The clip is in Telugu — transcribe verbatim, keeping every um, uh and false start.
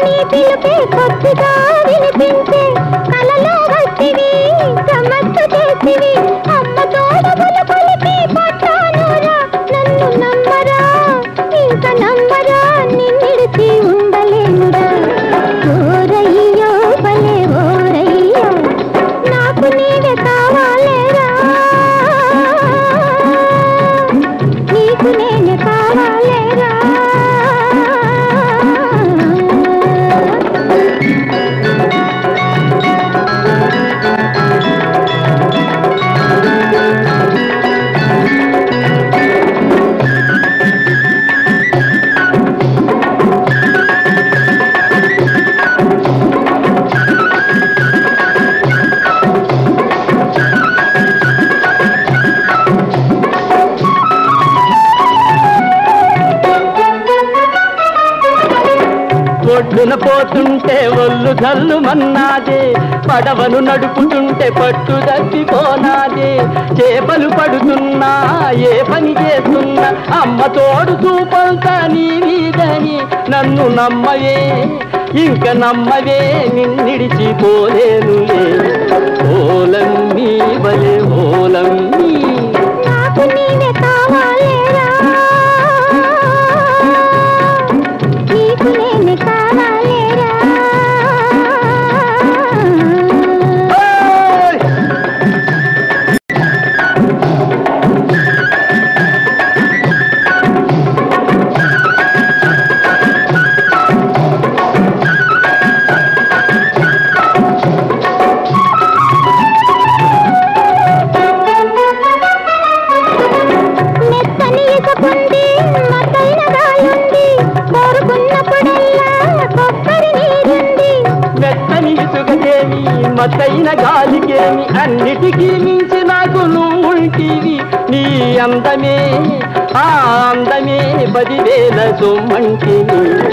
నీ పిలుపే కొద్దిగా వినిపించే కలలో వచ్చివి గమ్మత్తు చేసివి అమ్మ తోడబుల పలికి పట్టానురా నన్ను నమ్మరా ఇంకా నమ్మరా నిన్నిడిచి ఉండలేనురా ఓరయ్యో భలే ఓరయ్యో నాకు నీవే కావాలేరా నీకు నేనే కావాలేరా ఒడ్డున పోతుంటే ఒళ్ళు జల్లు మన్నాదే పడవను నడుపుతుంటే పట్టు దప్పిపోనాదే చేపలు పడుతున్నా ఏ పని చేస్తున్నా అమ్మ తోడు చూపంతా నీ మీదని నన్ను నమ్మవే ఇంక నమ్మవే నిన్నిడిచిపోలేనులే ఓలమ్మీ బలే ఓలమ్మీ నాకు నీవే కావాలేరా నీకు నేనే కావాలేరా మెత్తని ఇసుకుంది మతైన గాలుంది కోరుకున్నప్పుడల్లా కొబ్బరి నీరుంది మెత్తని ఇసుకదేమి మతైన గాలికేమి అన్నిటికీ మించి నాకు నువ్వుంటివి నీ అందమే ఆ అందమే పదివేల సొమ్మంటివి